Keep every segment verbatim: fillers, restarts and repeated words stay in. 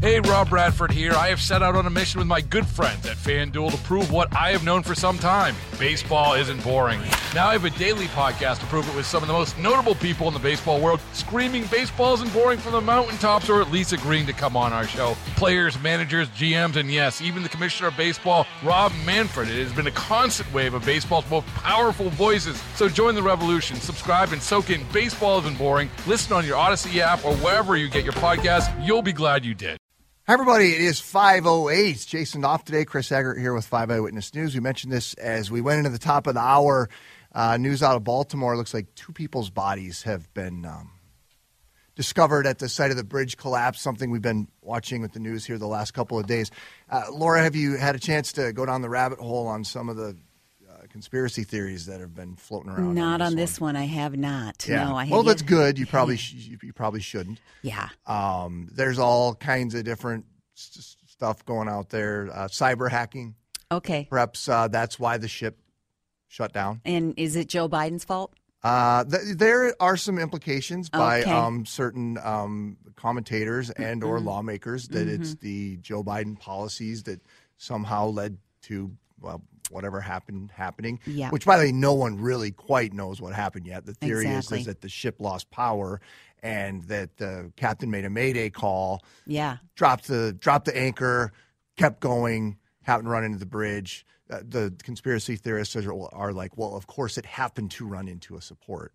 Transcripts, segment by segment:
Hey, Rob Bradford here. I have set out on a mission with my good friends at FanDuel to prove what I have known for some time. Baseball isn't boring. Now I have a daily podcast to prove it with some of the most notable people in the baseball world, screaming baseball isn't boring from the mountaintops, or at least agreeing to come on our show. Players, managers, G Ms, and yes, even the commissioner of baseball, Rob Manfred. It has been a constant wave of baseball's most powerful voices. So join the revolution. Subscribe and soak in Baseball Isn't Boring. Listen on your Odyssey app or wherever you get your podcasts. You'll be glad you did. Hi, everybody. It is five oh eight. Jason off today. Chris Eggert here with five Eyewitness News. We mentioned this as we went into the top of the hour. Uh, news out of Baltimore. Looks like two people's bodies have been um, discovered at the site of the bridge collapse, something we've been watching with the news here the last couple of days. Uh, Laura, have you had a chance to go down the rabbit hole on some of the uh, conspiracy theories that have been floating around? Not on this, on this one? one. I have not. Yeah. No, I well, have that's yet. good. You probably sh- you probably shouldn't. Yeah. Um, there's all kinds of different s- stuff going out there. Uh, cyber hacking. Okay. Perhaps uh, that's why the ship shut down. And is it Joe Biden's fault? Uh, th- there are some implications by Okay. um, certain um, commentators and or Mm-hmm. lawmakers that Mm-hmm. it's the Joe Biden policies that somehow led to well, whatever happened happening. Yeah. Which, by the way, no one really quite knows what happened yet. The theory Exactly. is, is that the ship lost power and that the captain made a mayday call. Yeah. Dropped the dropped the anchor, kept going, happened to run into the bridge. Uh, the conspiracy theorists are, are like, well, of course it happened to run into a support.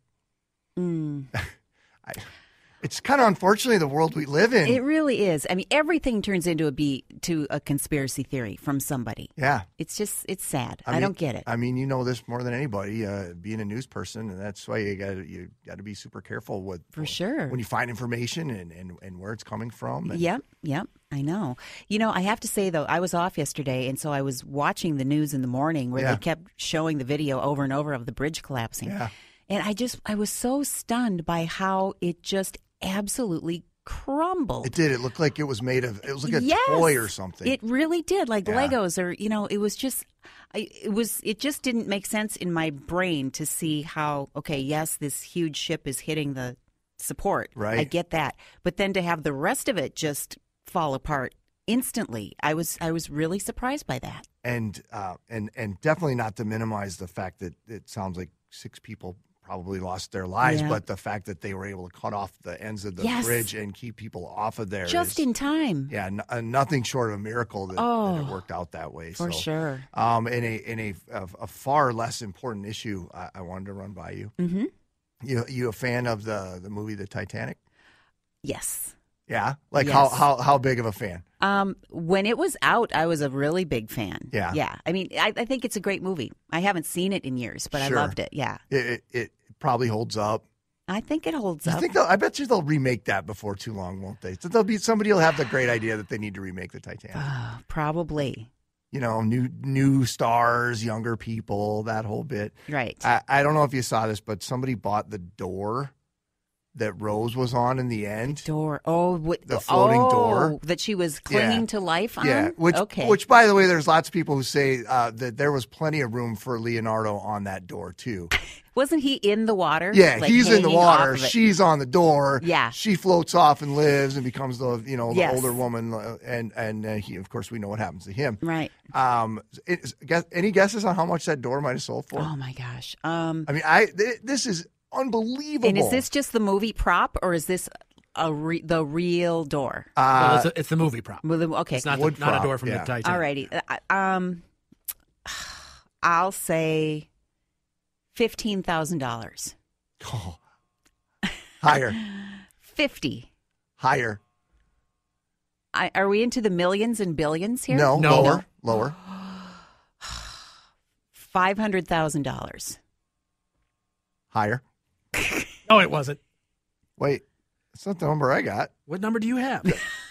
Mm. I, it's kind of unfortunately the world we live in. It really is. I mean, everything turns into a be to a conspiracy theory from somebody. yeah. It's just, it's sad. I, mean- don't get it. I mean, you know this more than anybody, uh, being a news person, and that's why you got you got to be super careful with For sure. when you find information and, and, and where it's coming from. And, Yep, yep, I know. You know, I have to say, though, I was off yesterday, and so I was watching the news in the morning where Yeah. they kept showing the video over and over of the bridge collapsing. Yeah. And I just, I was so stunned by how it just absolutely crumbled. It did. It looked like it was made of. It was like a Yes, toy or something. It really did, like Yeah. Legos, or you know, it was just, I, it was, it just didn't make sense in my brain to see how. Okay, yes, this huge ship is hitting the support. Right. I get that, but then to have the rest of it just fall apart instantly, I was, I was really surprised by that. and uh, and and definitely not to minimize the fact that it sounds like six people probably lost their lives, Yeah. but the fact that they were able to cut off the ends of the Yes. bridge and keep people off of there Just is- in time. yeah, n- uh, nothing short of a miracle that, that Oh, it worked out that way. for so, sure. Um, in a in a, a, a far less important issue, I, I wanted to run by you. Mm-hmm. You you a fan of the the movie The Titanic? Yes. Yeah, like how Yes. how how big of a fan? Um, when it was out, I was a really big fan. Yeah. Yeah. I mean, I, I think it's a great movie. I haven't seen it in years, but Sure. I loved it. Yeah. It, it, it probably holds up. I think it holds I up. think they'll, I bet you they'll remake that before too long, won't they? So there'll be somebody will have the great idea that they need to remake the Titanic. Uh, probably. You know, new new stars, younger people, that whole bit. Right. I, I don't know if you saw this, but somebody bought the door that Rose was on in the end. Door. Oh, what, The floating oh, door. that she was clinging Yeah. to life on? Yeah, which okay. which by the way, there's lots of people who say uh, that there was plenty of room for Leonardo on that door too. Wasn't he in the water? Yeah, Like, he's in the hanging off water. of it? She's on the door. Yeah. she floats off and lives and becomes the you know the Yes. older woman. uh, And and uh, he, of course, we know what happens to him. Right. Um, it, guess, any guesses on how much that door might have sold for? Oh, my gosh. Um, I mean, I th- this is unbelievable. and is this just the movie prop, or is this a re- the real door? Uh, well, it's, a, it's the movie prop. Well, the- okay. It's not, wood the, not a prop, door from yeah. the Titanic. All righty. Uh, Um, I'll say fifteen thousand dollars. oh. higher, Fifty. higher? I, are we into the millions and billions here? No, No. lower, lower, Five hundred thousand dollars. higher. No, it wasn't. Wait, that's not the number I got. What number do you have?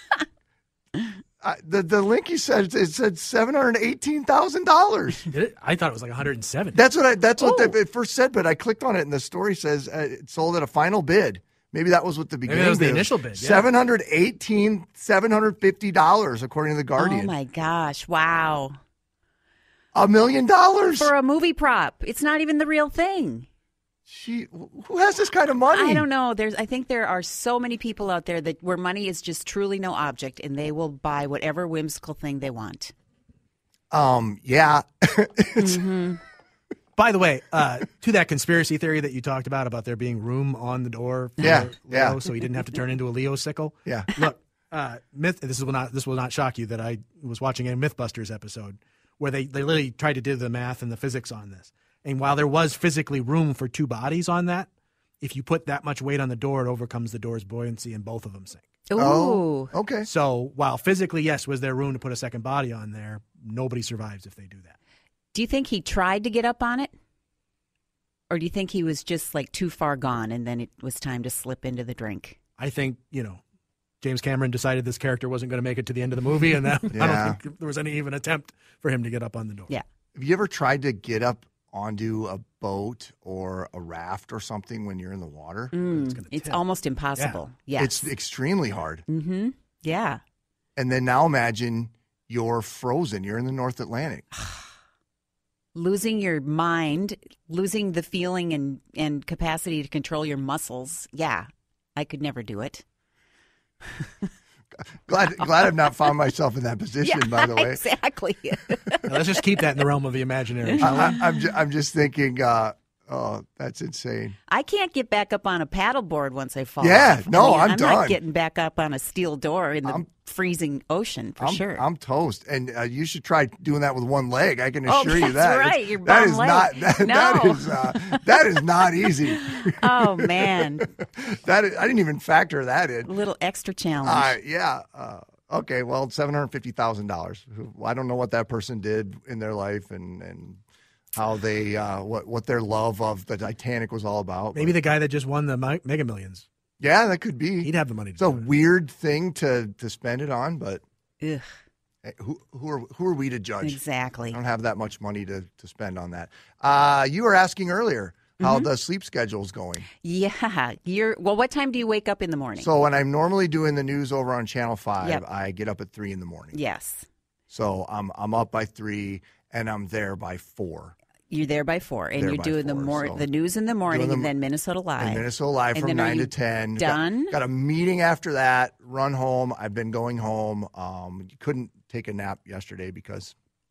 I, the the link you said it said seven hundred eighteen thousand dollars. Did it? I thought it was like one hundred seven. That's what I. That's what Oh. the, it first said, but I clicked on it and the story says uh, it sold at a final bid. Maybe that was what the beginning. that was the bid initial bid, yeah. Seven hundred eighteen, seven hundred fifty dollars, according to the Guardian. Oh my gosh! Wow. A million dollars. For a movie prop, it's not even the real thing. She, who has this kind of money? I don't know. There's, I think there are so many people out there that where money is just truly no object, and they will buy whatever whimsical thing they want. Um, yeah. mm-hmm. By the way, uh, to that conspiracy theory that you talked about, about there being room on the door for Yeah, Leo, yeah. so he didn't have to turn into a Leo sickle. Yeah. Look, uh, myth. This will not. This will not shock you that I was watching a MythBusters episode where they, they literally tried to do the math and the physics on this. And while there was physically room for two bodies on that, if you put that much weight on the door, it overcomes the door's buoyancy and both of them sink. Ooh. Oh, okay. So while physically, yes, was there room to put a second body on there, nobody survives if they do that. Do you think he tried to get up on it? Or do you think he was just like too far gone and then it was time to slip into the drink? I think, you know, James Cameron decided this character wasn't going to make it to the end of the movie, and that, Yeah. I don't think there was any even attempt for him to get up on the door. Yeah. Have you ever tried to get up onto a boat or a raft or something when you're in the water? Mm, It's it's gonna tip. almost impossible. Yes. It's extremely hard. Mm-hmm. Yeah. And then now imagine you're frozen. You're in the North Atlantic. Losing your mind, losing the feeling and, and capacity to control your muscles. Yeah. I could never do it. Glad, glad I've not found myself in that position, Yeah, by the way. exactly. Now, let's just keep that in the realm of the imaginary. I, I, I'm, ju- I'm just thinking, uh, oh, that's insane. I can't get back up on a paddleboard once I fall Yeah, off. no, I mean, I'm I'm done. not getting back up on a steel door in the I'm- freezing ocean for I'm, sure. I'm toast, and uh, you should try doing that with one leg. I can Oh, assure you that's that. right, It's- your that bum is leg. not that, that No. is uh, that is not easy. Oh man, that is, I didn't even factor that in. a little extra challenge. Uh, yeah. Uh, okay. Well, seven hundred fifty thousand dollars. I don't know what that person did in their life and and how they uh, what what their love of the Titanic was all about. Maybe but, the guy that just won the Mi- Mega Millions. yeah, that could be. He'd have the money to It's a do it. weird thing to to spend it on, but Ugh, hey, who who are who are we to judge? exactly. I don't have that much money to to spend on that. Uh, you were asking earlier how the sleep schedule is going. Yeah, you're. Well, what time do you wake up in the morning? So when I'm normally doing the news over on Channel Five, Yep. I get up at three in the morning. Yes, So I'm I'm up by three and I'm there by four. you're there by four, and There you're by doing the four, more so- the news in the morning, Doing the- and then Minnesota Live. And Minnesota Live And from then are nine you to ten. Got- done? Got, a meeting after that. Run home. I've been going home. Um, couldn't take a nap yesterday because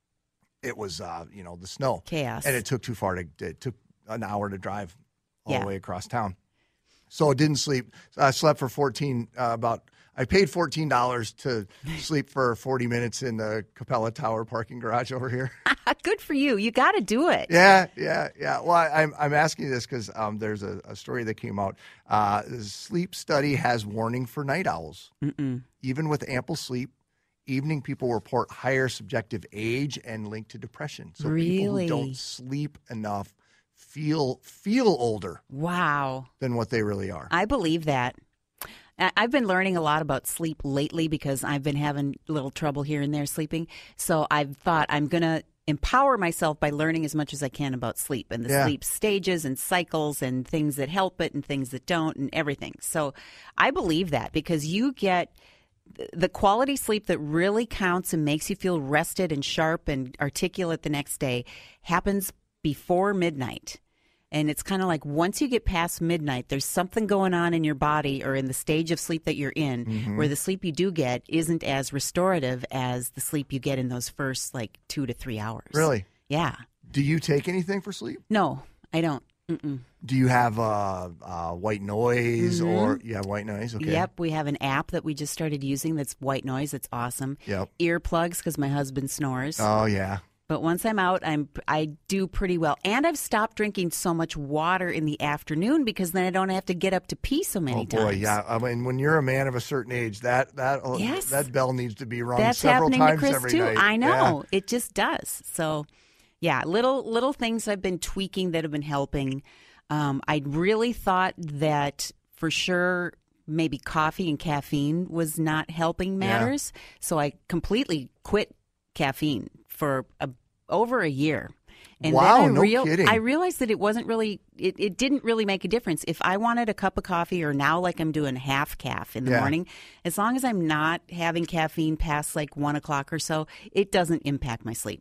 it was uh, you know the snow Chaos. and it took too far to. It took an hour to drive all Yeah. the way across town. So I didn't sleep. I slept for fourteen. Uh, about I paid fourteen dollars to sleep for forty minutes in the Capella Tower parking garage over here. Good for you. You got to do it. Yeah, yeah, yeah. Well, I, I'm I'm asking this because um, there's a, a story that came out. Uh, the sleep study has warning for night owls. Mm-mm. Even with ample sleep, evening people report higher subjective age and linked to depression. So people Really? who don't sleep enough feel feel older Wow. than what they really are. I believe that. I- I've been learning a lot about sleep lately because I've been having a little trouble here and there sleeping. So I've thought I'm going to empower myself by learning as much as I can about sleep and the Yeah. sleep stages and cycles and things that help it and things that don't and everything. So I believe that because you get th- the quality sleep that really counts and makes you feel rested and sharp and articulate the next day happens before midnight. And it's kind of like once you get past midnight, there's something going on in your body or in the stage of sleep that you're in Mm-hmm. where the sleep you do get isn't as restorative as the sleep you get in those first like two to three hours. Really? Yeah. Do you take anything for sleep? No, I don't. Mm-mm. Do you have uh, uh, white noise or you have white noise? Okay. Mm-hmm. Yep. We have an app that we just started using that's white noise. It's awesome. Yep. Earplugs because my husband snores. Oh yeah. But once I'm out, I'm I do pretty well, and I've stopped drinking so much water in the afternoon because then I don't have to get up to pee so many Oh boy, times. yeah. I mean, when you're a man of a certain age, that that uh, Yes. that bell needs to be rung That's several happening to times Chris every too. night. I know Yeah. it just does. So, yeah, little little things I've been tweaking that have been helping. Um, I really thought that for sure maybe coffee and caffeine was not helping matters, so I completely quit caffeine for a, over a year. And Wow, then I no real- kidding. I realized that it wasn't really, it, it didn't really make a difference. If I wanted a cup of coffee or now like I'm doing half calf in the Yeah. morning, as long as I'm not having caffeine past like one o'clock or so, it doesn't impact my sleep.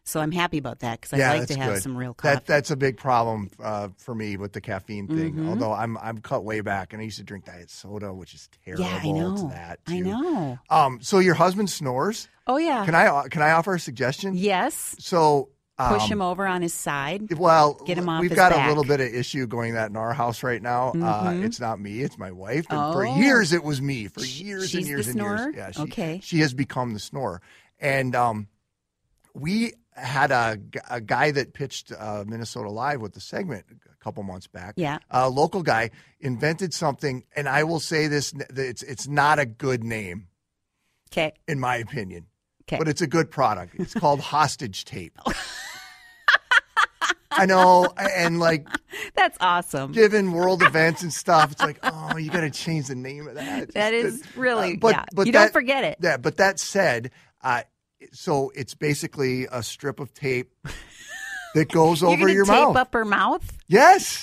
So I'm happy about that because I Yeah, like that's to have good. some real coffee. That that's a big problem uh, for me with the caffeine thing. Mhm. Although I'm I'm cut way back, and I used to drink diet soda, which is terrible. yeah, I know. To that too. I know. Um, so your husband snores. Oh yeah. Can I can I offer a suggestion? Yes. So um, Push him over on his side. Well, Get him off we've his got back. a little bit of issue going that in our house right now. Uh, Mhm. it's not me; it's my wife. And for Oh. years, it was me. For years She's and the years and snorer? years. Yeah, she, Okay. She has become the snorer, and um, we had a, g- a guy that pitched uh, Minnesota Live with the segment a couple months back. Yeah. A local guy invented something, and I will say this: that it's it's not a good name, Okay. in my opinion, Okay. but it's a good product. It's called hostage tape. I know, and like That's awesome. given world events and stuff, it's like, oh, you got to change the name of that. It's That just- is really, uh, but, yeah. but you that, don't forget it. Yeah, but that said, uh, so it's basically a strip of tape that goes You're over gonna your tape mouth. up her mouth? Yes,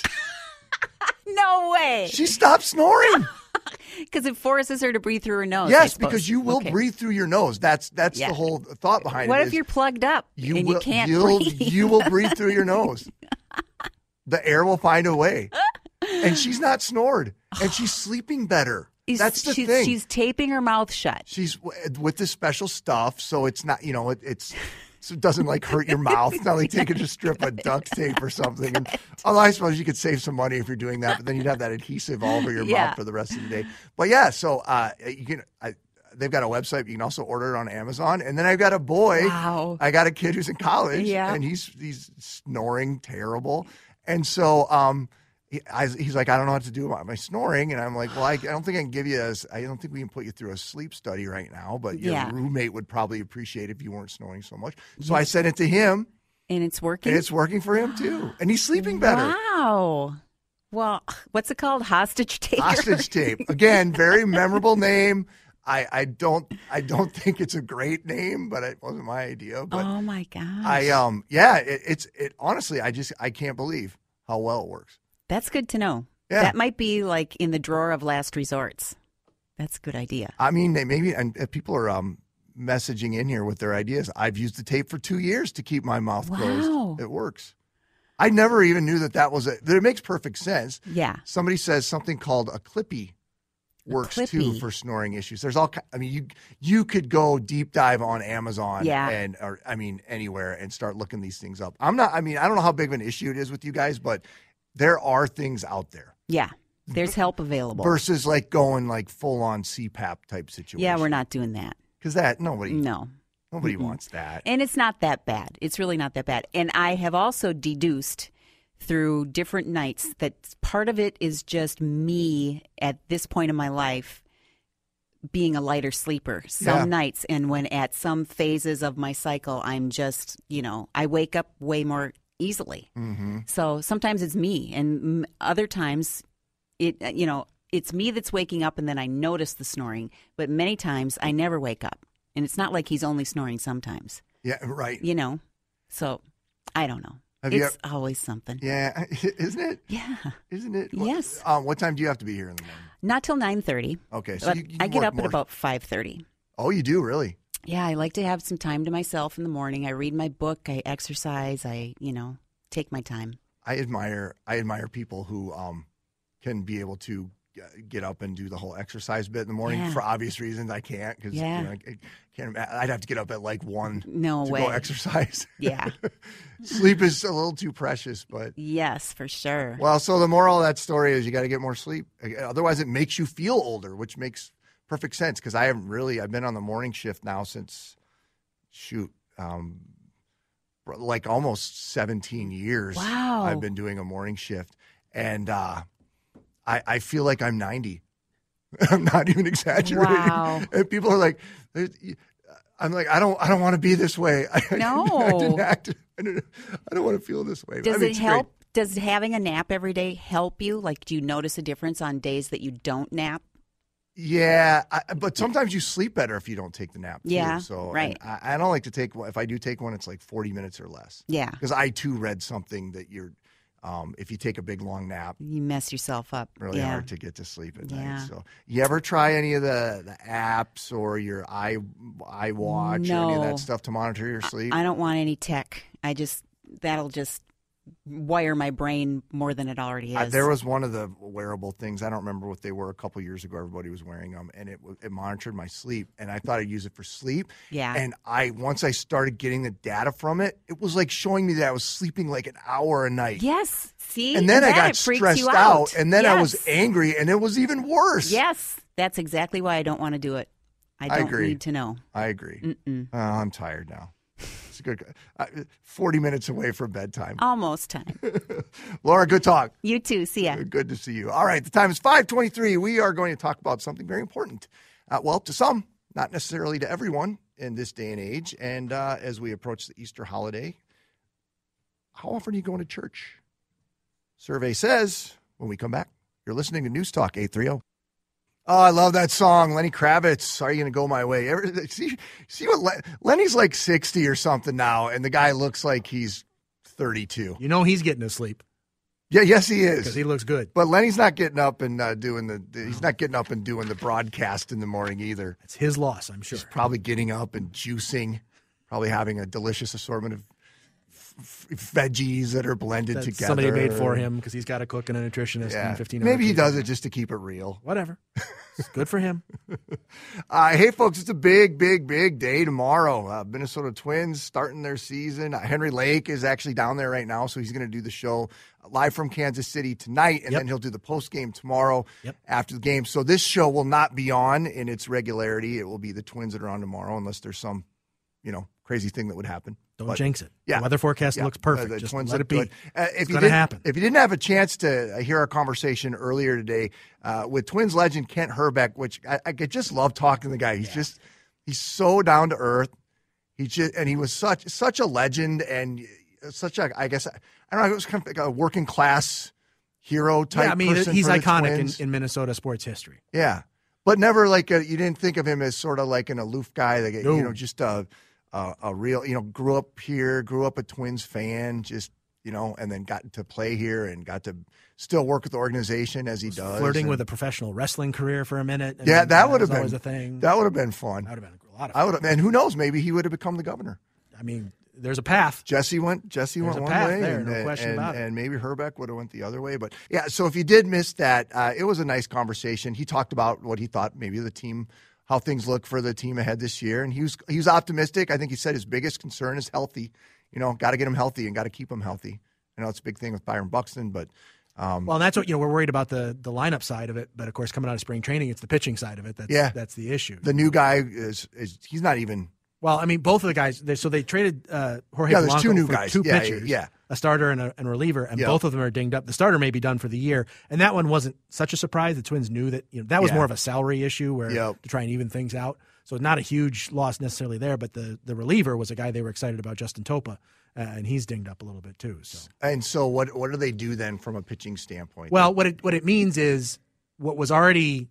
No way. she stopped snoring. Because it forces her to breathe through her nose. I Yes, suppose. because you will Okay. breathe through your nose. That's that's Yeah. the whole thought behind What it. if is you're plugged up you and will, you can't you'll, breathe? You will breathe through your nose. The air will find a way. And she's not snored, and she's sleeping better. Is- That's the she's, thing. She's taping her mouth shut. She's w- with this special stuff, so it's not, you know, it, it's so it doesn't like hurt your mouth. It's not like taking a strip of duct tape or something. And although I suppose you could save some money if you're doing that, but then you'd have that adhesive all over your Yeah. mouth for the rest of the day. But yeah, so uh, you can. I, they've got a website. You can also order it on Amazon. And then I've got a boy. Wow. I got a kid who's in college, Yeah. and he's he's snoring terrible. And so um, he, I, he's like, I don't know what to do about my snoring. And I'm like, well, I, I don't think I can give you a, I don't think we can put you through a sleep study right now, but your Yeah. roommate would probably appreciate if you weren't snoring so much. So I sent it to him, And it's working? and it's working for him too. And he's sleeping better. Wow. Well, what's it called? Hostage taker? Hostage tape. Again, very memorable name. I, I don't I don't think it's a great name, but it wasn't my idea. But Oh, my gosh. I um yeah, it, it's it honestly I just I can't believe how well it works. That's good to know. Yeah. That might be like in the drawer of last resorts. That's a good idea. I mean, they maybe and if people are um messaging in here with their ideas. I've used the tape for two years to keep my mouth Wow. closed. It works. I never even knew that that was a. That it makes perfect sense. Yeah. Somebody says something called a clippy works too clippy. for snoring issues. There's all. ki- I mean, you you could go deep dive on Amazon Yeah. and or I mean anywhere and start looking these things up. I'm not. I mean, I don't know how big of an issue it is with you guys, but there are things out there Yeah. There's help available. versus like going like full on C PAP type situation. Yeah, we're not doing that. because that nobody No. nobody Mm-mm. wants that. And it's not that bad. It's really not that bad. And I have also deduced through different nights that part of it is just me at this point in my life being a lighter sleeper some Yeah. nights. And when at some phases of my cycle, I'm just, you know, I wake up way more easily. Mm-hmm. So sometimes it's me. And mm, other times it, uh, you know, it's me that's waking up and then I notice the snoring. But many times I never wake up. And it's not like he's only snoring sometimes. Yeah, right. You know, so I don't know. Have you it's always something. Yeah, isn't it? Yeah, Isn't it? Yes. Um, what time do you have to be here in the morning? not till nine thirty. Okay, so But you, you I get work up more. at about five thirty. Oh, you do really? Yeah, I like to have some time to myself in the morning. I read my book. I exercise. I, you know, take my time. I admire I admire people who um can be able to uh, get up and do the whole exercise bit in the morning. Yeah. For obvious reasons, I can't because Yeah. you know, I, I can't. ima- I'd have to get up at like one No to way. go exercise. Yeah. Sleep is a little too precious, but Yes, for sure. well. So the moral of that story is you got to get more sleep. Otherwise, it makes you feel older, which makes perfect sense because I haven't really. I've been on the morning shift now since shoot. Um, like almost seventeen years. Wow. I've been doing a morning shift, and uh, I, I feel like I'm ninety. I'm not even exaggerating. Wow. And people are like, I'm like, I don't, I don't want to be this way. I, No. I didn't act. I don't, I don't want to feel this way. Does I mean, it it's help? great. Does having a nap every day help you? Like, do you notice a difference on days that you don't nap? Yeah, I, but sometimes you sleep better if you don't take the nap. Too. Yeah, so right. and I, I don't like to take one. If I do take one, it's like forty minutes or less. Yeah. Because I too read something that you're Um, if you take a big long nap, You mess yourself up. really yeah. hard to get to sleep at Yeah. night. So, you ever try any of the, the apps or your i iWatch or any of No. that stuff to monitor your sleep? I don't want any tech. I just that'll just wire my brain more than it already is. Uh, there was one of the wearable things. I don't remember what they were. A couple years ago, everybody was wearing them, and it w- it monitored my sleep. And I thought I'd use it for sleep. Yeah. And I once I started getting the data from it, it was like showing me that I was sleeping like an hour a night. Yes. See? And then I that got it freaks stressed you out, and then I was Yes. angry, and it was even worse. Yes. That's exactly why I don't want to do it. I I don't agree. need to know. I agree. Mm-mm. Oh, I'm tired now. It's a good. Uh, Forty minutes away from bedtime. Almost time. Laura, good talk. You too. See ya. Good to see you. All right, the time is five twenty-three. We are going to talk about something very important. Uh, well, to some, not necessarily to everyone in this day and age. And uh, as we approach the Easter holiday, how often are you going to church? Survey says when we come back, you're listening to News Talk eight thirty. Oh, I love that song. Lenny Kravitz, Are You Gonna Go My Way? Ever, see, see what Len, Lenny's like sixty or something now, and the guy looks like he's thirty-two. You know he's getting to sleep Yeah, yes, he is. because he looks good. But Lenny's not getting up and uh, doing the, the. He's not getting up and doing the broadcast in the morning either. It's his loss, I'm sure. He's probably getting up and juicing, probably having a delicious assortment of f- f- veggies that are blended That together. somebody made for him because he's got a cook and a nutritionist Yeah, and fifteen other maybe he people. does it just to keep it real. Whatever. It's good for him. Uh, hey, folks, it's a big, big, big day tomorrow. Uh, Minnesota Twins starting their season. Uh, Henry Lake is actually down there right now, so he's going to do the show live from Kansas City tonight, and Yep. then he'll do the post game tomorrow Yep. after the game. So this show will not be on in its regularity. It will be the Twins that are on tomorrow, unless there's some, you know, crazy thing that would happen. Don't But- jinx it. Yeah. The weather forecast Yeah, looks perfect. uh, the Just Twins let look it be. good. Uh, if It's you gonna didn't- happen. If you didn't have a chance to hear our conversation earlier today uh, with Twins legend Kent Herbeck, which I, I could just love talking to the guy. He's just he's so down to earth. He just and he was such such a legend and such a I guess I don't know. It was kind of like a working class hero type. Yeah, I mean, person he's for the iconic in, Twins. in Minnesota sports history. Yeah, but never like a, you didn't think of him as sort of like an aloof guy. Like No. you know, just a, a a real you know grew up here, grew up a Twins fan, just you know, and then got to play here and got to still work with the organization as he does. Flirting and- with a professional wrestling career for a minute. I yeah, mean, that would have was been always a thing. That would have been fun. That would have been a lot of I fun. would have, and who knows? Maybe he would have become the governor. I mean, there's a path. Jesse went. Jesse There's went a one path way, there, and, no and- question and- about it. and maybe Herbeck would have went the other way. But yeah, so if you did miss that, uh, it was a nice conversation. He talked about what he thought maybe the team, how things look for the team ahead this year, and he was he was optimistic. I think he said his biggest concern is healthy. You know, got to get him healthy and got to keep him healthy. I know it's a big thing with Byron Buxton, but um, Well, and that's what, you know, we're worried about the the lineup side of it, but of course, coming out of spring training, it's the pitching side of it. That's, Yeah. that's the issue. the new guy is is he's not even. Well, I mean, both of the guys. They, so they traded uh, Jorge Yeah, there's Polanco two new for guys. two Yeah, pitchers, yeah. a starter and a, and a reliever, and Yeah. both of them are dinged up. The starter may be done for the year, and that one wasn't such a surprise. The Twins knew that, you know, that was Yeah. more of a salary issue where Yep. to try and even things out. So not a huge loss necessarily there, but the the reliever was a guy they were excited about, Justin Topa, uh, and he's dinged up a little bit too. So And so what what do they do then from a pitching standpoint? well, what it what it means is what was already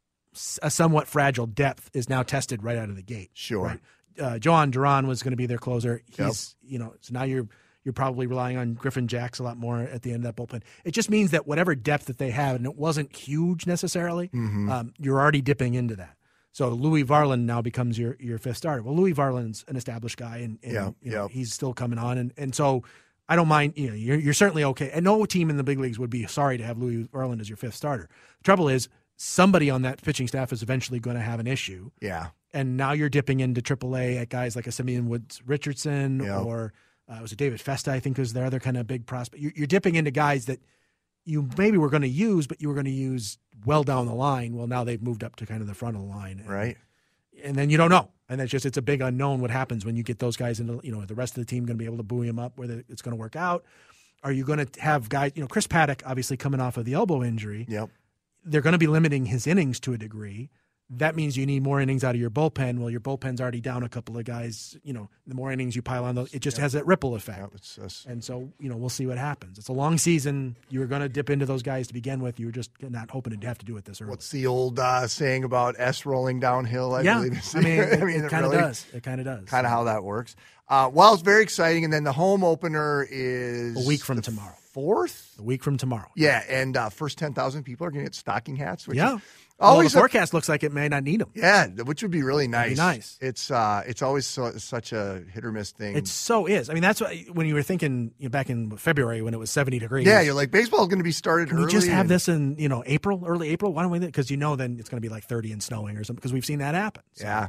s- a somewhat fragile depth is now tested right out of the gate. Sure. Right? Uh, Johan Duran was going to be their closer. He's you know so now you're you're probably relying on Griffin Jacks a lot more at the end of that bullpen. It just means that whatever depth that they have, and it wasn't huge necessarily, Mm-hmm. um, you're already dipping into that. So Louis Varland now becomes your your fifth starter. Well, Louis Varland's an established guy, and, and Yeah, you know, yeah. he's still coming on, and, and so I don't mind. You know, you're you're certainly okay. And no team in the big leagues would be sorry to have Louis Varland as your fifth starter. The trouble is, somebody on that pitching staff is eventually going to have an issue, yeah, and now you're dipping into triple A at guys like a Simeon Woods Richardson Yeah. or uh, was it David Festa? I think was their other kind of big prospect. You're, you're dipping into guys that you maybe were going to use, but you were going to use well down the line. Well, now they've moved up to kind of the front of the line, and, right. And then you don't know, and it's just it's a big unknown what happens when you get those guys into, you know, the rest of the team going to be able to buoy him up, whether it's going to work out. Are you going to have guys? You know, Chris Paddock obviously coming off of the elbow injury. Yep. They're going to be limiting his innings to a degree. That means you need more innings out of your bullpen. Well, your bullpen's already down a couple of guys. You know, the more innings you pile on those, it just has that ripple effect. Yep. It's, it's, And so, you know, we'll see what happens. It's a long season. You were going to dip into those guys to begin with. You were just not hoping to have to do it this early. what's the old uh, saying about S rolling downhill? I yeah, believe. I mean, it, I mean, it kind of really, does. It kind of does. Kind of how that works. Uh, well, it's very exciting, and then the home opener is A week from the tomorrow. fourth. A week from tomorrow. Yeah, and uh, first ten thousand people are going to get stocking hats. Which yeah. is always well, the a, forecast looks like it may not need them. Yeah, which would be really nice. Be nice. It's uh, it's always so, such a hit or miss thing. It so is. I mean, that's what, when you were thinking you know, back in February when it was seventy degrees. Yeah, you're like, baseball is going to be started Can early. we just have and, this in, you know, April, early April? Why don't we? Because you know then it's going to be like thirty and snowing or something because we've seen that happen. So. Yeah.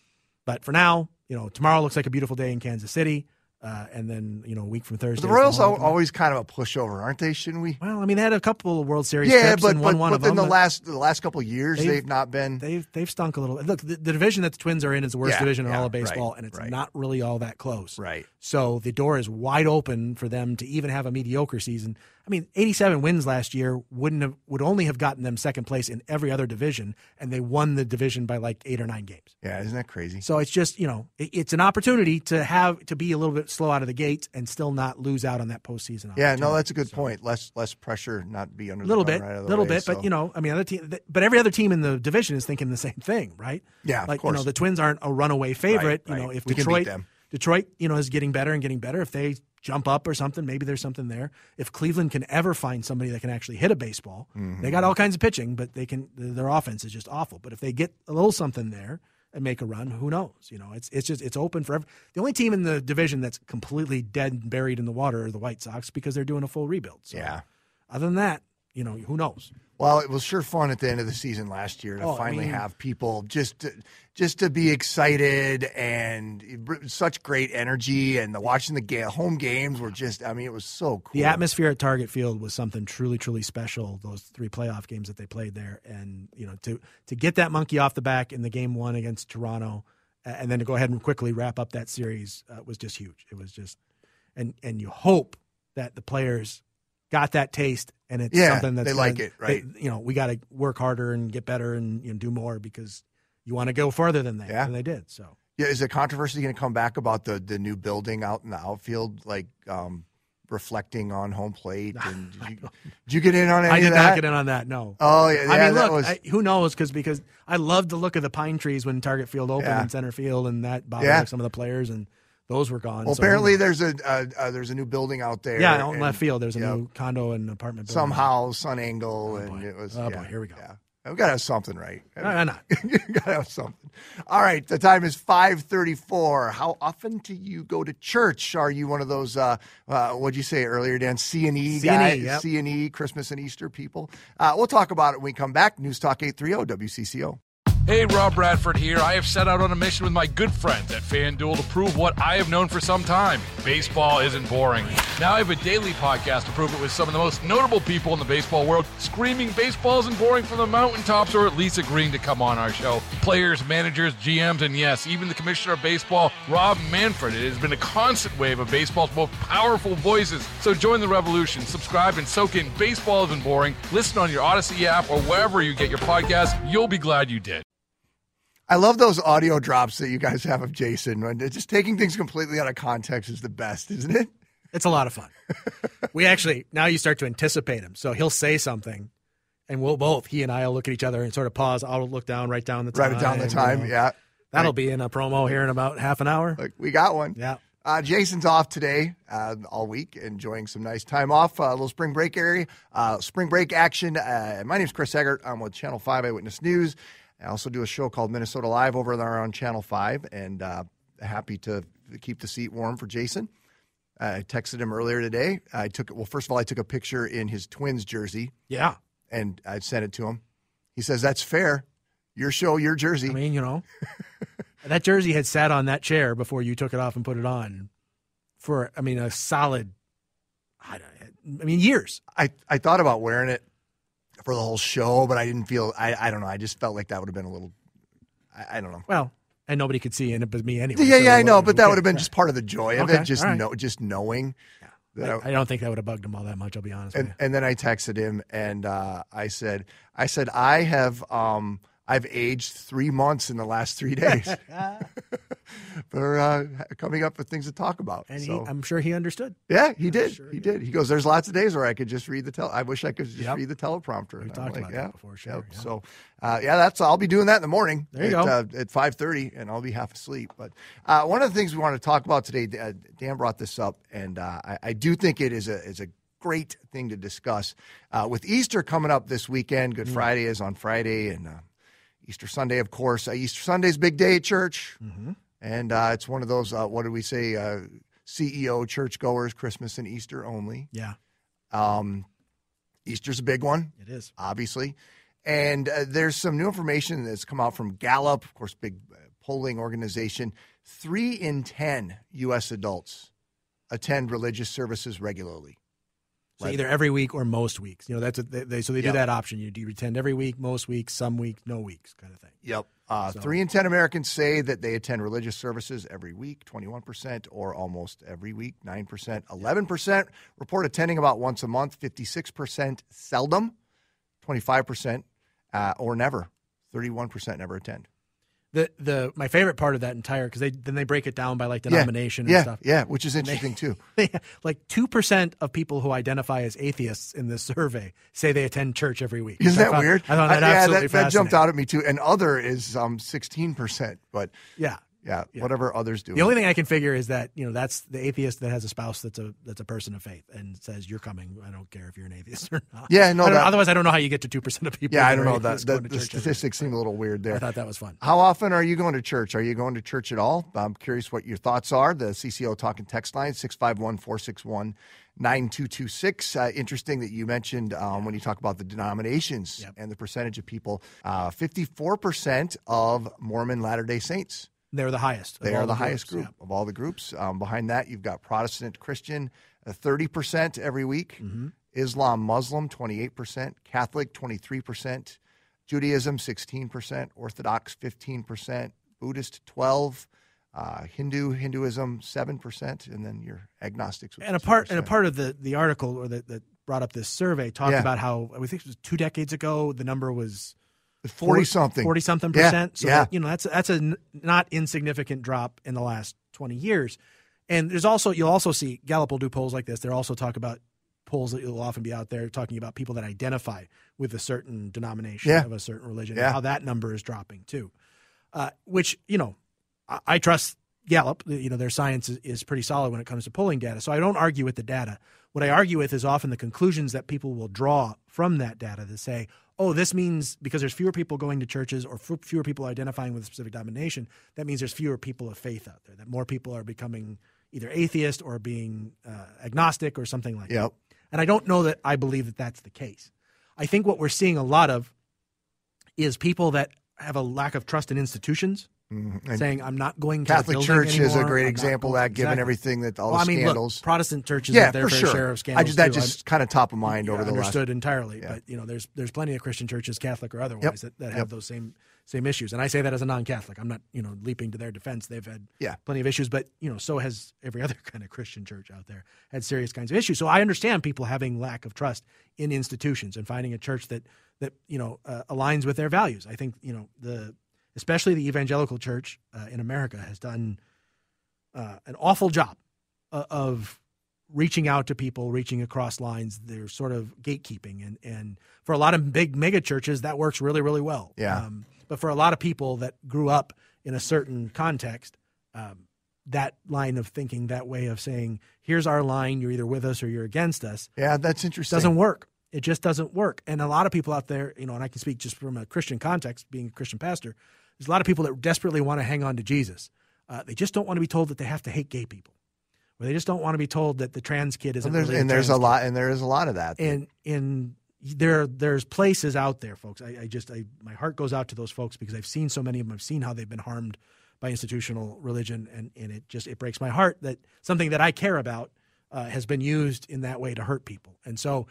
But for now, you know, tomorrow looks like a beautiful day in Kansas City. Uh, and then, you know, a week from Thursday. But the Royals are always kind of a pushover, aren't they? Shouldn't we? Well, I mean, they had a couple of World Series yeah, trips but, and but, won one but of in them. the last the last couple of years, they've, they've not been. They've they've stunk a little. Look, the, the division that the Twins are in is the worst Yeah, division in yeah, all of baseball, right, and it's right. not really all that close. Right. So the door is wide open for them to even have a mediocre season. I mean, eighty-seven wins last year wouldn't have would only have gotten them second place in every other division, and they won the division by like eight or nine games. Yeah, isn't that crazy? So it's just, you know, it, it's an opportunity to have to be a little bit slow out of the gate and still not lose out on that postseason. Yeah, no, that's a good so, point. Less less pressure, not be under a little the bit, gun right out of the little way, bit, so. but you know, I mean, other team, but every other team in the division is thinking the same thing, right? Yeah, like of course. you know, the Twins aren't a runaway favorite. Right, you know, right. if We can beat Detroit, them. Detroit, you know, is getting better and getting better. If they jump up or something, maybe there's something there. If Cleveland can ever find somebody that can actually hit a baseball, mm-hmm. they got all kinds of pitching, but they can. Their offense is just awful. But if they get a little something there and make a run, who knows? You know, it's it's just it's open for every, the only team in the division that's completely dead and buried in the water are the White Sox because they're doing a full rebuild. So, Yeah. Other than that, you know, who knows? Well, it was sure fun at the end of the season last year to Oh, I finally mean- have people just to, just to be excited and such great energy, and the watching the ga- home games were just, I mean, it was so cool. The atmosphere at Target Field was something truly, truly special. Those three playoff games that they played there, and you know, to to get that monkey off the back in the game one against Toronto, and then to go ahead and quickly wrap up that series uh, was just huge. It was just, and and you hope that the players got that taste, and it's Yeah, something that's they gonna- like it, right? they- you know, we got to work harder and get better and you know, do more because you want to go further than they Yeah. than they did. So. Yeah, is the controversy going to come back about the, the new building out in the outfield, like um, reflecting on home plate? And did, you, did you get in on any I did of that? not get in on that. No. Oh, yeah. I yeah, mean, that look, was, I, who knows? Because because I love the look of the pine trees when Target Field opened Yeah. in center field, and that bothered Yeah. some of the players, and those were gone. well, so apparently who knows? there's a uh, uh, there's a new building out there. yeah, out in and, left field. There's a yeah, new condo and apartment building. somehow sun angle, and boy. it was. Oh, yeah, boy, here we go. Yeah. We got to have something right. Why not? you got to have something. All right, the time is five thirty-four. How often do you go to church? Are you one of those, uh, uh, what'd you say earlier, Dan, C and E C and E, guys? yep. C and E, Christmas and Easter people? Uh, we'll talk about it when we come back. News Talk eight thirty W C C O. Hey, Rob Bradford here. I have set out on a mission with my good friends at FanDuel to prove what I have known for some time. Baseball isn't boring. Now I have a daily podcast to prove it with some of the most notable people in the baseball world, screaming baseball isn't boring from the mountaintops, or at least agreeing to come on our show. Players, managers, G Ms, and yes, even the commissioner of baseball, Rob Manfred. It has been a constant wave of baseball's most powerful voices. So join the revolution. Subscribe and soak in Baseball Isn't Boring. Listen on your Odyssey app or wherever you get your podcast. You'll be glad you did. I love those audio drops that you guys have of Jason. Just taking things completely out of context is the best, isn't it? It's a lot of fun. We actually now you start to anticipate him, so he'll say something, and we'll both he and I will look at each other and sort of pause. I'll look down, write down the time, Write it down the you time, know. yeah. That'll Like- be in a promo here in about half an hour. Like, we got one. Yeah. Uh, Jason's off today, uh, all week, enjoying some nice time off. Uh, a little spring break area, uh, spring break action. Uh, my name's Chris Eggert. I'm with Channel five Eyewitness News. I also do a show called Minnesota Live over there on Channel five, and uh, happy to keep the seat warm for Jason. I texted him earlier today. I took well, first of all, I took a picture in his Twins jersey, Yeah. and I sent it to him. He says, "That's fair. Your show, your jersey." I mean, you know, that jersey had sat on that chair before you took it off and put it on for, I mean, a solid, I, don't, I mean, years. I, I thought about wearing it for the whole show, but I didn't feel, I, I don't know. I just felt like that would have been a little, I, I don't know. Well, and nobody could see in it but me anyway. Yeah, so yeah, I who- know, who but that would have been cares? just part of the joy of Okay, it, just all right. know, just knowing. That I, I don't think that would have bugged him all that much, I'll be honest and, with you. and then I texted him, and uh, I said, I said, I have, um, I've aged three months in the last three days for uh, coming up with things to talk about. And so, he, I'm sure he understood. yeah, he did. sure he he did. He goes, there's lots of days where I could just read the tel. I wish I could just Yep. read the teleprompter. We've And I'm talked like, about yeah, that before, sure, yep. yeah. So, uh, yeah, that's I'll be doing that in the morning. There you at, go. Uh, at five thirty, and I'll be half asleep. But uh, one of the things we want to talk about today, uh, Dan brought this up, and uh, I, I do think it is a is a great thing to discuss. Uh, with Easter coming up this weekend, Good Friday is on Friday, and uh, Easter Sunday, of course. Uh, Easter Sunday's a big day at church, mm-hmm. and uh, it's one of those, uh, what did we say, uh, C E O churchgoers, Christmas and Easter only. Yeah. Um, Easter's a big one. It is. Obviously. And uh, there's some new information that's come out from Gallup, of course, big uh, polling organization. Three in ten U S adults attend religious services regularly. So either every week or most weeks. You know, that's a, they, they so they do Yep. that option. You do you attend every week, most weeks, some weeks, no weeks, kind of thing. Yep. Uh, So- Three in ten Americans say that they attend religious services every week, twenty-one percent, or almost every week, nine percent. eleven percent report attending about once a month, fifty-six percent seldom, twenty-five percent uh, or never, thirty-one percent never attend. The the my favorite part of that entire because they then they break it down by like Yeah. denomination yeah, and stuff. Yeah, which is interesting too. Like two percent of people who identify as atheists in this survey say they attend church every week. Isn't I that found- weird? I thought that Uh, yeah, absolutely that, that jumped fascinating. out at me too. And other is um, sixteen percent, but Yeah. yeah, Yeah. whatever others do. The only thing I can figure is that, you know, that's the atheist that has a spouse that's a that's a person of faith and says, you're coming. I don't care if you're an atheist or not. Yeah, no, I don't- that- otherwise I don't know how you get to two percent of people. yeah, I that don't are know. That, atheists that going to the church every statistics seem a little weird week. I there. thought that was fun. How often are you going to church? Are you going to church at all? I'm curious what your thoughts are. The C C O Talking text line, six five one, four six one, nine two two six. Uh, interesting that you mentioned um, when you talk about the denominations Yep. and the percentage of people, uh, fifty-four percent of Mormon Latter-day Saints. They're the highest. of They all are the highest groups, group of all the groups. Um, behind that, you've got Protestant Christian, uh, thirty percent every week. Mm-hmm. Islam Muslim, twenty-eight percent. Catholic, twenty-three percent. Judaism, sixteen percent. Orthodox, fifteen percent. Buddhist, twelve percent. Uh, Hindu, Hinduism, seven percent. And then your agnostics. And a part and a part of the, the article or that, that brought up this survey talked Yeah. about how I think it was two decades ago the number was forty-something. forty something Yeah, percent. So yeah. that, you know that's that's a n- not insignificant drop in the last twenty years. And there's also you'll also see Gallup will do polls like this. They'll also talk about polls that will often be out there talking about people that identify with a certain denomination Yeah. of a certain religion Yeah. and how that number is dropping too. Uh, which you know I, I trust Gallup. You know their science is, is pretty solid when it comes to polling data. So I don't argue with the data. What I argue with is often the conclusions that people will draw from that data to say, oh, this means because there's fewer people going to churches or f- fewer people identifying with a specific denomination, that means there's fewer people of faith out there, that more people are becoming either atheist or being uh, agnostic or something like Yep. that. And I don't know that I believe that that's the case. I think what we're seeing a lot of is people that have a lack of trust in institutions, Mhm. And saying, I'm not going to the Catholic building Church is a anymore. great I'm not example of going-" that, given Exactly. everything that all Well, the I mean, scandals. look, Protestant churches yeah, have their for fair sure. share of scandals I just, that too. just kind of top of mind Yeah, over the last. understood entirely, Yeah. but you know, there's there's plenty of Christian churches, Catholic or otherwise, Yep. that, that Yep. have those same same issues. And I say that as a non-Catholic. I'm not you know leaping to their defense. They've had Yeah. plenty of issues, but you know, so has every other kind of Christian church out there had serious kinds of issues. So I understand people having lack of trust in institutions and finding a church that that you know uh, aligns with their values. I think you know the especially the evangelical church uh, in America has done uh, an awful job uh, of reaching out to people, reaching across lines. They're sort of gatekeeping, and and for a lot of big mega churches, that works really really well. Yeah. Um, but for a lot of people that grew up in a certain context, um, that line of thinking, that way of saying, "Here's our line. You're either with us or you're against us," Yeah, that's interesting. doesn't work. It just doesn't work. And a lot of people out there, you know, and I can speak just from a Christian context, being a Christian pastor, there's a lot of people that desperately want to hang on to Jesus. Uh, they just don't want to be told that they have to hate gay people, or they just don't want to be told that the trans kid isn't. And there's, really and there's a trans kid. lot, and there is a lot of that. And in there, there's places out there, folks. I, I just, I, my heart goes out to those folks because I've seen so many of them. I've seen how they've been harmed by institutional religion, and, and it just it breaks my heart that something that I care about uh, has been used in that way to hurt people. And so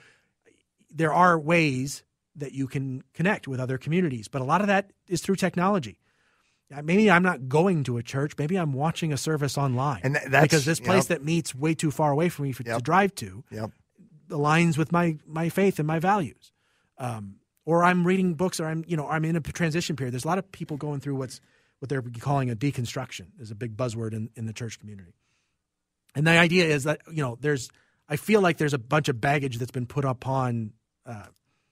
there are ways that you can connect with other communities, but a lot of that is through technology. Uh, Maybe I'm not going to a church. Maybe I'm watching a service online, And tha- that's- because this place yep. that meets way too far away from me for, to Yep. drive to Yep. aligns with my my faith and my values. Um, or I'm reading books, or I'm you know I'm in a transition period. There's a lot of people going through what's what they're calling a deconstruction. Is a big buzzword in, in the church community. And the idea is that you know there's I feel like there's a bunch of baggage that's been put upon uh,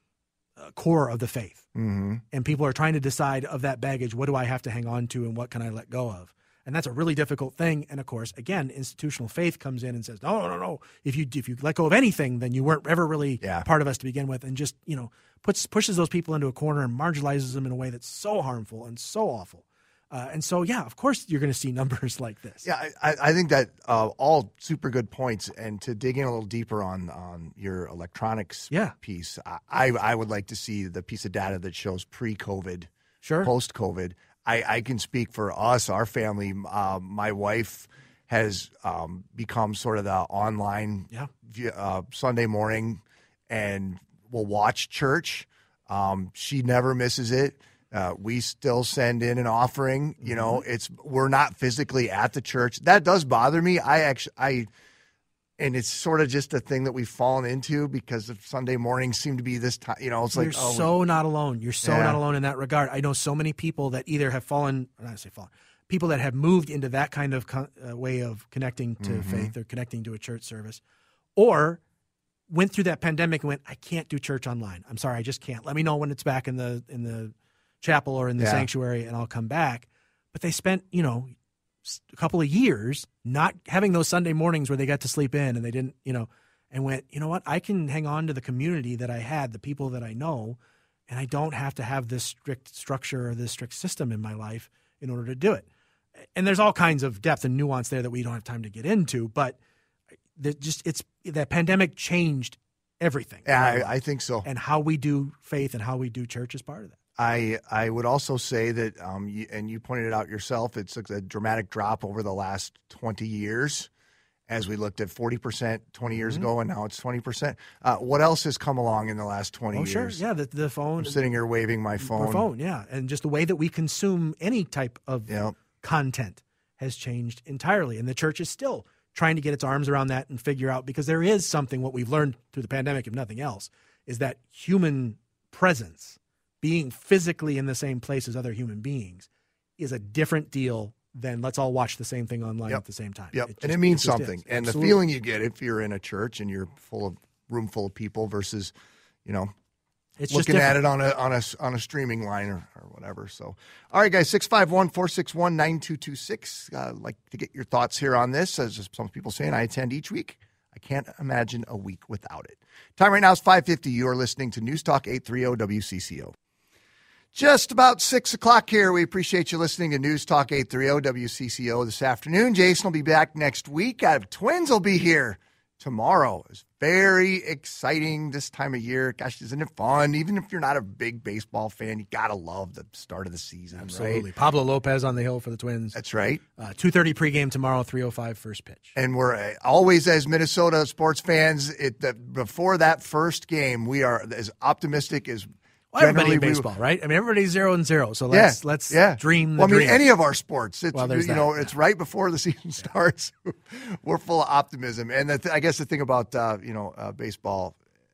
uh, core of the faith, Mm-hmm. and people are trying to decide of that baggage, what do I have to hang on to and what can I let go of. And that's a really difficult thing. And of course, again, institutional faith comes in and says, no, no, no. If you if you let go of anything, then you weren't ever really yeah. part of us to begin with, and just, you know, puts pushes those people into a corner and marginalizes them in a way that's so harmful and so awful. Uh, and so, yeah, of course, you're going to see numbers like this. Yeah, I, I think that uh, all super good points. And to dig in a little deeper on on your electronics yeah. piece, I I would like to see the piece of data that shows pre-COVID, sure, post-COVID. I, I can speak for us, our family. Uh, my wife has um, become sort of the online yeah. uh, Sunday morning, and will watch church. Um, she never misses it. Uh, we still send in an offering. You know, mm-hmm. it's we're not physically at the church. That does bother me. I actually, I, and it's sort of just a thing that we've fallen into because of Sunday mornings seem to be this time. You know, it's You're like oh, so not alone. You're so yeah. not alone in that regard. I know so many people that either have fallen, or not say fallen, people that have moved into that kind of con- uh, way of connecting to mm-hmm. faith or connecting to a church service, or went through that pandemic and went, I can't do church online. I'm sorry, I just can't. Let me know when it's back in the in the chapel or in the yeah. sanctuary, and I'll come back. But they spent, you know, a couple of years not having those Sunday mornings where they got to sleep in and they didn't, you know, and went, you know what, I can hang on to the community that I had, the people that I know, and I don't have to have this strict structure or this strict system in my life in order to do it. And there's all kinds of depth and nuance there that we don't have time to get into, but just it's that pandemic changed everything. Yeah, I, I think so. And how we do faith and how we do church is part of that. I I would also say that, um, you, and you pointed it out yourself, it's a dramatic drop over the last twenty years as we looked at forty percent twenty years mm-hmm. ago, and now it's twenty percent. Uh, what else has come along in the last twenty oh, years? Oh, sure. Yeah, the, the phone. I'm sitting here waving my phone. My phone, yeah. And just the way that we consume any type of yep. content has changed entirely. And the church is still trying to get its arms around that and figure out, because there is something, what we've learned through the pandemic, if nothing else, is that human presence, being physically in the same place as other human beings, is a different deal than let's all watch the same thing online yep. at the same time. Yep, it just, and it means it just something. Is. And Absolutely. the feeling you get if you're in a church and you're full of room full of people versus, you know, it's looking just at it on a on a on a streaming line or, or whatever. So, all right, guys, six five one, four six one, nine two two six. Uh, like to get your thoughts here on this. As some people saying, I attend each week. I can't imagine a week without it. Time right now is five fifty. You are listening to News Talk eight thirty W C C O. Just about six o'clock here. We appreciate you listening to News Talk eight thirty W C C O this afternoon. Jason will be back next week. I have Twins will be here tomorrow. It's very exciting this time of year. Gosh, isn't it fun? Even if you're not a big baseball fan, you got to love the start of the season. Absolutely. Right? Pablo Lopez on the hill for the Twins. That's right. Uh, two thirty pregame tomorrow, three oh five first pitch. And we're uh, always, as Minnesota sports fans, it, the, before that first game, we are as optimistic as Well, everybody in we, baseball, right? I mean, everybody's zero and zero. So let's yeah, let's yeah. dream the well, I mean, dream. any of our sports, it's well, you that, know, yeah. it's right before the season starts. We're full of optimism, and the th- I guess the thing about uh, you know uh, baseball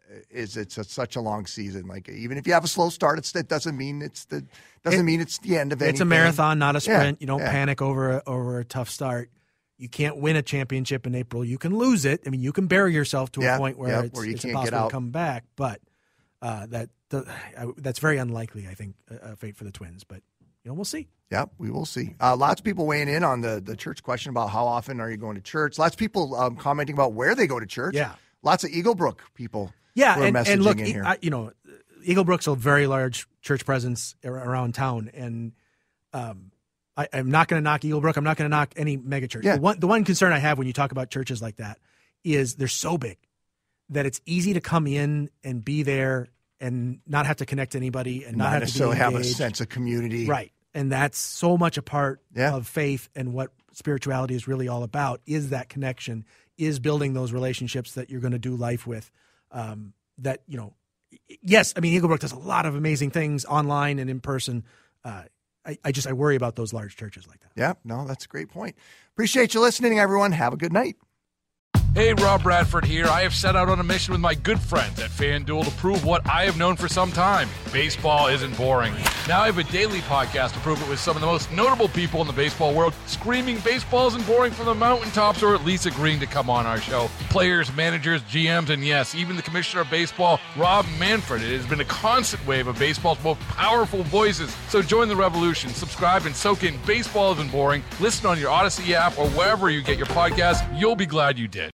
is it's a, such a long season. Like even if you have a slow start, it's, it doesn't mean it's the doesn't it, mean it's the end of anything. It's a marathon, not a sprint. Yeah, you don't yeah. panic over a, over a tough start. You can't win a championship in April. You can lose it. I mean, you can bury yourself to yeah, a point where yeah, it's, where you it's can't impossible get out. to come back. But uh, that the, I, that's very unlikely, I think, a, a fate for the Twins. But you know, we'll see. Yeah, we will see. Uh, lots of people weighing in on the, the church question about how often are you going to church. Lots of people um, commenting about where they go to church. Yeah. Lots of Eagle Brook people. Yeah, who are and, messaging and look, in here. I, you know, Eagle Brook's a very large church presence around town, and um, I, I'm not going to knock Eagle Brook. I'm not going to knock any mega church. Yeah. The one, the one concern I have when you talk about churches like that is they're so big that it's easy to come in and be there and not have to connect to anybody and not, not have necessarily to be have a engaged. sense of community. Right. And that's so much a part Yeah. of faith and what spirituality is really all about, is that connection, is building those relationships that you're going to do life with. Um, that, you know, yes, I mean, Eagle Brook does a lot of amazing things online and in person. Uh, I, I just, I worry about those large churches like that. Yeah, no, that's a great point. Appreciate you listening, everyone. Have a good night. Hey, Rob Bradford here. I have set out on a mission with my good friends at FanDuel to prove what I have known for some time. Baseball isn't boring. Now I have a daily podcast to prove it with some of the most notable people in the baseball world, screaming baseball isn't boring from the mountaintops, or at least agreeing to come on our show. Players, managers, G Ms, and yes, even the commissioner of baseball, Rob Manfred. It has been a constant wave of baseball's most powerful voices. So join the revolution. Subscribe and soak in Baseball Isn't Boring. Listen on your Odyssey app or wherever you get your podcasts. You'll be glad you did.